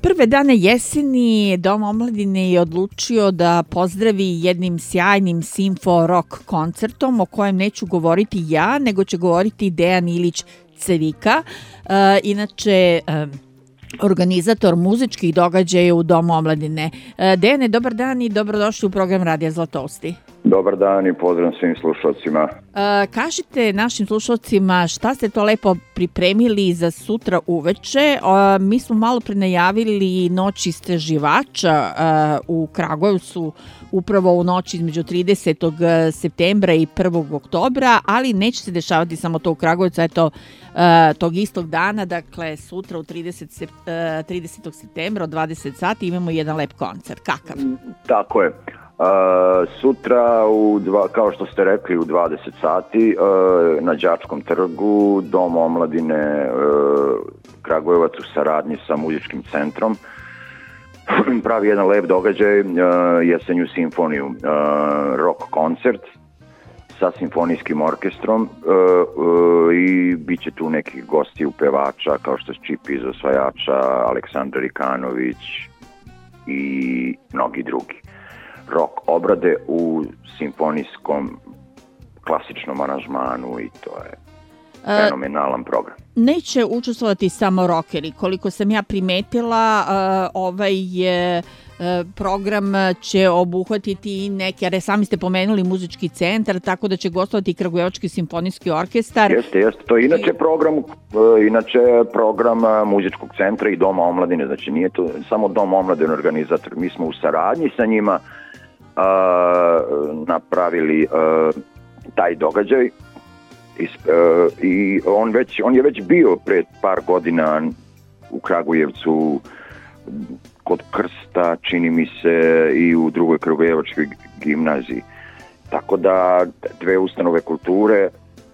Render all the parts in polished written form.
Prve dane jeseni Dom omladine je odlučio da pozdravi jednim sjajnim simfo rock koncertom o kojem neću govoriti ja, nego će govoriti Dejan Ilić Cevika, inače organizator muzičkih događaja u Domu omladine. Dejane, dobar dan i dobrodošli u program Radija Zlatousti. Dobar dan i pozdrav svim slušalcima. Kažite našim slušalcima šta ste to lepo pripremili za sutra uveče. Mi smo malo pre najavili noć istraživača u Kragujevcu, upravo u noći između 30. septembra i 1. oktobra, ali neće se dešavati samo to u Kragujevcu, eto tog istog dana, dakle sutra u 30. septembra od 20 sati imamo jedan lep koncert. Kakav? Tako je. Sutra, kao što ste rekli, u 20 sati na Đačkom trgu Dom omladine Kragujevac u saradnji sa muzičkim centrom pravi jedan lep događaj, jesenju simfoniju, rock koncert sa simfonijskim orkestrom i bit će tu nekih gostiju pevača kao što je Čipi iz Osvajača, Aleksandar Rikanović i mnogi drugi. Rock obrade u simfonijskom klasičnom aranžmanu i to je fenomenalan program. Neće učestvovati samo rockeri. Koliko sam ja primetila, ovaj program će obuhvatiti i neke, jer sami ste pomenuli muzički centar, tako da će gostovati i Kragujevački simfonijski orkestar. Jeste. To je inače program muzičkog centra i Doma omladine. Znači nije to samo Dom omladine organizator. Mi smo u saradnji sa njima napravili taj događaj i on je već bio pre par godina u Kragujevcu kod Krsta, čini mi se, i u drugoj Kragujevačkoj gimnaziji. Tako da dve ustanove kulture,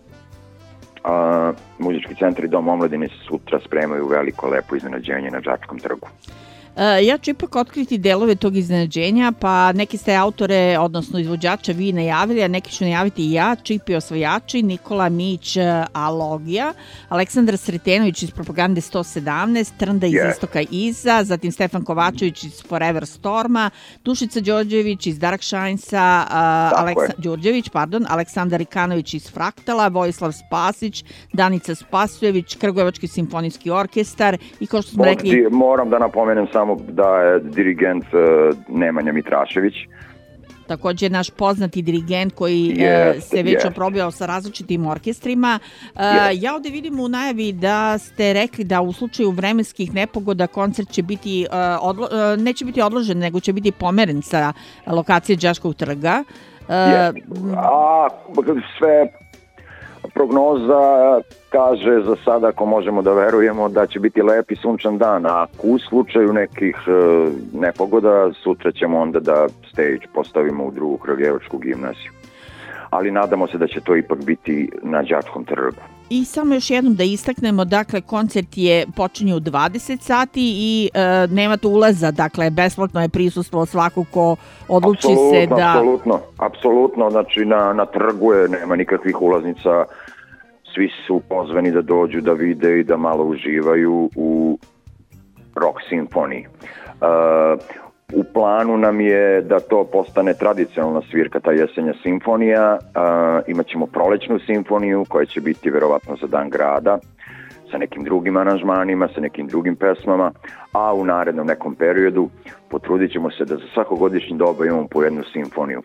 muzički centar i Dom omladine se sutra spremaju veliko lepo iznenađenje na Đačkom trgu. Ja ću ipak otkriti delove tog iznenađenja, pa neki ste autore, odnosno izvođača vi najavili, a neki ću najaviti i ja, Čipi Osvajači, Nikola Mić Alogija, Aleksandar Sretenović iz Propagande 117, Trnda iz Istoka Iza, zatim Stefan Kovačević iz Forever Storma, Dušica Đorđević iz Dark Shinesa, Aleksandar Rikanović iz Fraktala, Vojislav Spasić, Danica Spasijević, Kragujevački simfonijski orkestar i kao što smo rekli... Moram da napomenem samo da je dirigent Nemanja Mitrašević. Također naš poznati dirigent koji se već oprobio sa različitim orkestrima. Ja ovdje vidim u najavi da ste rekli da u slučaju vremenskih nepogoda koncert će biti, neće biti odložen, nego će biti pomeren sa lokacije Đačkog trga. Sve prognoza kaže za sada, ako možemo da verujemo, da će biti lep i sunčan dan, a u slučaju nekih nepogoda sutra ćemo onda da stage postavimo u drugu Kragujevačku gimnaziju. Ali nadamo se da će to ipak biti na Đačkom trgu. I samo još jednom da istaknemo, dakle, koncert počinje u 20 sati i nema tu ulaza, dakle, besplatno je prisustvo svako ko odluči se da... Apsolutno, znači na trgu nema nikakvih ulaznica, svi su pozvani da dođu da vide i da malo uživaju u rock simfoniji. U planu nam je da to postane tradicionalna svirka, ta jesenja simfonija. Imaćemo prolećnu simfoniju koja će biti verovatno za Dan grada sa nekim drugim aranžmanima, sa nekim drugim pesmama, a u narednom nekom periodu potrudit ćemo se da za svakogodišnji doba imamo po jednu simfoniju.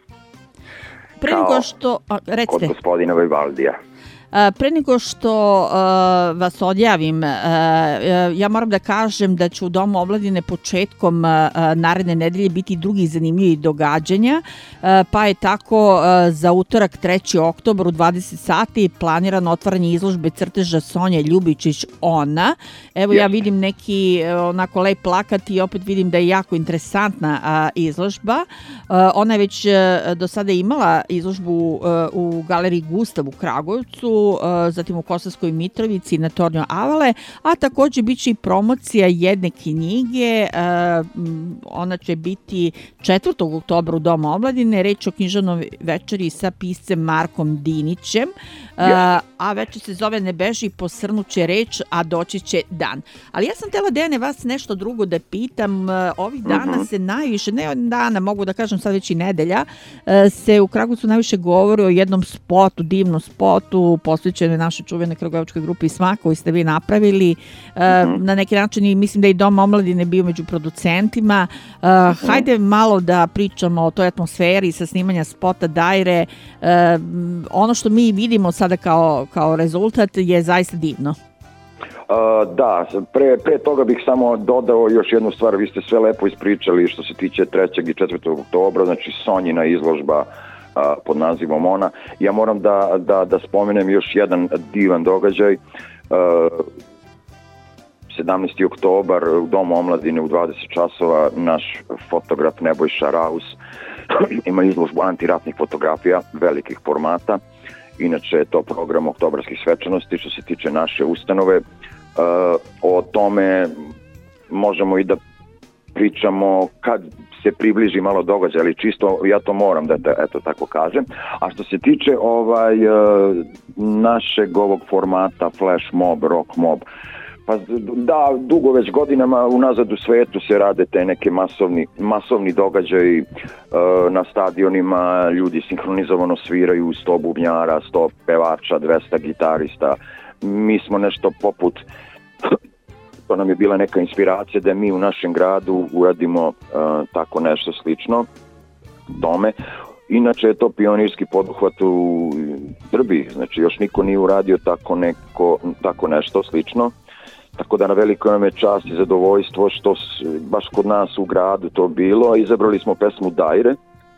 Kod gospodina Vivaldija. Pre nego što vas odjavim, ja moram da kažem da će u Domu omladine početkom naredne nedelje biti drugih zanimljivih događanja, pa je tako za utorak 3. oktobar u 20 sati planirano otvaranje izložbe crteža Sonje Ljubičić Ona. Evo ja vidim neki onako lep plakat i opet vidim da je jako interesantna izložba. Ona je već do sada imala izložbu u Galeriji Gustav u Kragujevcu, zatim u Kosovskoj Mitrovici na Tornjo Avale, a također bit će i promocija jedne knjige, ona će biti 4. oktobra u Domu omladine, reč o književnoj večeri sa piscem Markom Dinićem. a večer se zove Ne beži, posrnuće reč, a doći će dan. Ali ja sam htjela, Dejane, vas nešto drugo da pitam. Ovih dana se najviše, ne dana, mogu da kažem sad već i nedelja, se u Kragujevcu najviše govori o jednom spotu, divnom spotu, posvećenoj našoj čuvenoj kragujevačkoj grupi Smak, koji ste vi napravili. Na neki način i mislim da i Dom omladine bio među producentima. Hajde malo da pričamo o toj atmosferi sa snimanja spota Dajre. Ono što mi vidimo sada kao rezultat je zaista divno. Da, pre toga bih samo dodao još jednu stvar. Vi ste sve lepo ispričali što se tiče 3. i 4. oktobra, znači Sonjina izložba pod nazivom Ona. Ja moram da spomenem još jedan divan događaj. 17. oktobar u Domu omladine u 20 časova naš fotograf Nebojša Raus ima izložbu antiratnih fotografija velikih formata. Inače je to program oktobarskih svečanosti što se tiče naše ustanove. O tome možemo i da pričamo kad se približi malo događaj, ali čisto ja to moram da eto tako kažem. A što se tiče našeg ovog formata flash mob, rock mob, pa da, dugo već godinama unazad u svetu se rade te neke masovni događaji na stadionima, ljudi sinhronizovano sviraju 100 bubnjara, 100 pevača, 200 gitarista. Mi smo nešto poput, to nam je bila neka inspiracija da mi u našem gradu uradimo tako nešto slično tome. Inače je to pionirski poduhvat u Srbiji, znači još niko nije uradio tako nešto slično. Tako da na veliko nam je čast i zadovoljstvo što baš kod nas u gradu to bilo. Izabrali smo pesmu Dajre,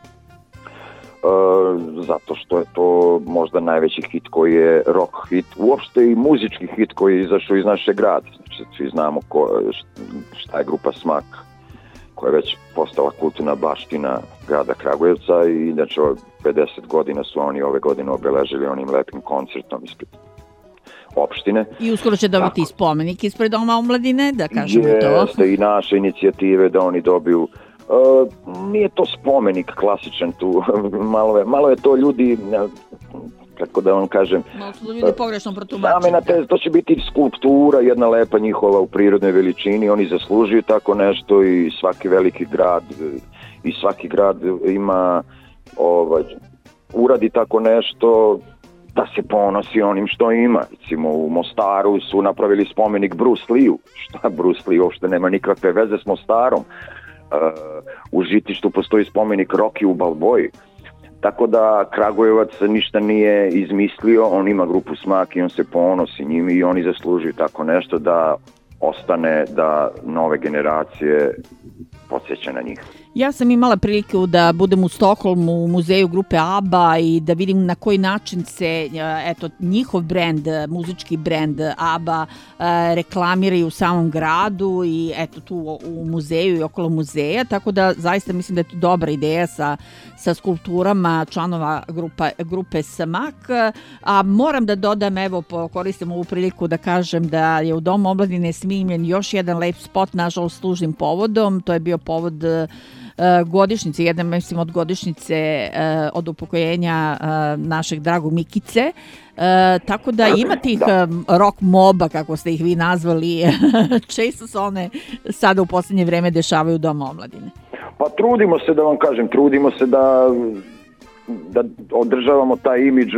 zato što je to možda najveći hit koji je rock hit, uopšte i muzički hit koji je izašao iz naše grada. Znači, svi znamo šta je grupa Smak, koja je već postala kulturna baština grada Kragujevca i inače 50 godina su oni ove godine obeležili onim lepim koncertom ispred opštine. I uskoro će dobiti spomenik ispred Doma omladine, da kažemo to. Jeste i naše inicijative da oni dobiju. Nije to spomenik klasičan tu, malo je to ljudi, kako da vam kažem, malo su ljudi pogrešno protumačeni. To će biti skulptura, jedna lepa njihova u prirodnoj veličini, oni zaslužuju tako nešto i svaki veliki grad i svaki grad ima uradi tako nešto da se ponosi onim što ima. Recimo u Mostaru su napravili spomenik Bruce Lee-u. Šta Bruce Lee uopšte nema nikakve veze s Mostarom. U Žitištu postoji spomenik Rocky u Balboji. Tako da Kragujevac ništa nije izmislio, on ima grupu Smak i on se ponosi njimi i oni zaslužuju tako nešto da ostane, da nove generacije podsjeća na njih. Ja sam imala priliku da budem u Stokholmu u muzeju grupe ABBA i da vidim na koji način se njihov brend, muzički brend ABBA reklamiraju u samom gradu i tu u muzeju i okolo muzeja, tako da zaista mislim da je to dobra ideja sa skulpturama članova grupe Smak. A moram da dodam, koristim ovu priliku da kažem da je u Domu omladine snimljen još jedan lep spot, nažalost tužnim povodom, to je bio povod godišnjice, mislim od godišnjice od upokojenja našeg dragog Mikice, tako da ima tih rock moba, kako ste ih vi nazvali, često se one sada u posljednje vreme dešavaju u Domu omladine. Pa trudimo se, da vam kažem, da održavamo taj imidž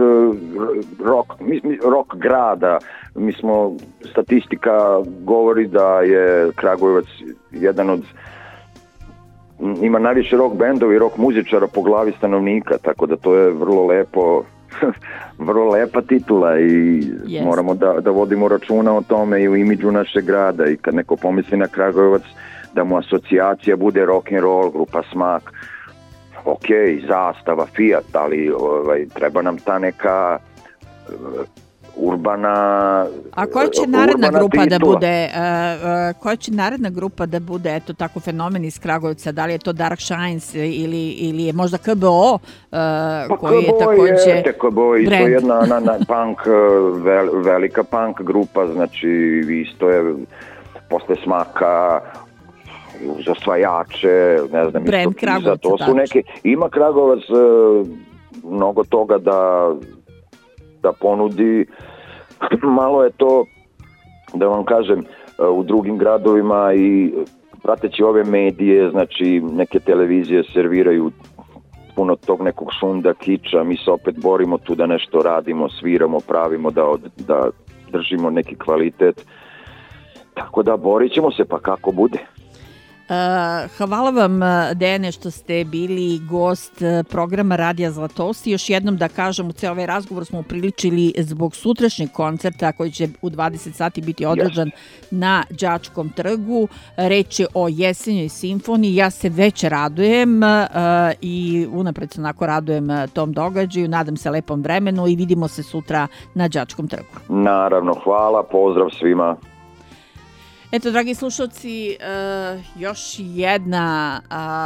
rock grada. Mi smo, statistika govori da je Kragujevac jedan od ima najviše rock bendova i rock muzičara po glavi stanovnika, tako da to je vrlo lepo, vrlo lepa titula i moramo da vodimo računa o tome i u imidžu našeg grada i kad neko pomisli na Kragujevac da mu asocijacija bude rock and roll, grupa Smak, ok, zastava, Fiat, ali treba nam ta neka urbana. A koja će naredna grupa da bude? Koja će naredna grupa da bude, eto tako, fenomen iz Kragujevca? Da li je to Dark Shines ili je možda KBO koji je takođe KBO isto jedna punk, velika punk grupa, znači isto je posle Smaka uz osvajače, ne znam, brand Kragujevca, to su neke, ima Kragujevac mnogo toga da ponudi. Malo je to, da vam kažem, u drugim gradovima i prateći ove medije, znači neke televizije serviraju puno tog nekog šunda, kiča, mi se opet borimo tu da nešto radimo, sviramo, pravimo, da držimo neki kvalitet. Tako da borit ćemo se pa kako bude. Hvala vam, Dejane, što ste bili gost programa Radija Zlatosti. Još jednom da kažem, u ceo ovaj razgovor smo upriličili zbog sutrašnjeg koncerta koji će u 20 sati biti održan na Đačkom trgu. Reč je o Jesenjoj simfoniji. Ja se već radujem i unapred se onako radujem tom događaju. Nadam se lepom vremenu i vidimo se sutra na Đačkom trgu. Naravno, hvala, pozdrav svima. Eto, dragi slušalci, još jedan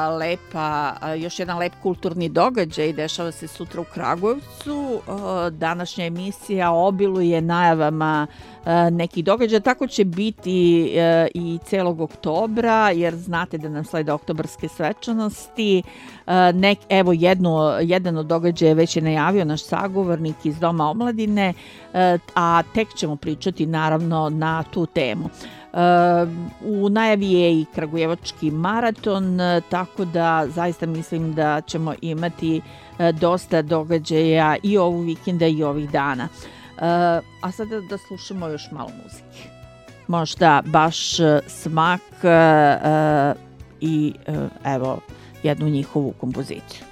lep kulturni događaj dešava se sutra u Kragujevcu. Današnja emisija obiluje najavama nekih događaja, tako će biti i celog oktobra, jer znate da nam slede oktobarske svečanosti. Evo, jedan od događaja već je najavio naš sagovornik iz Doma omladine, a tek ćemo pričati naravno na tu temu. U najavi je i Kragujevački maraton, tako da zaista mislim da ćemo imati dosta događaja i ovog vikenda i ovih dana. A sada da slušamo još malo muzike. Možda baš Smak i evo jednu njihovu kompoziciju.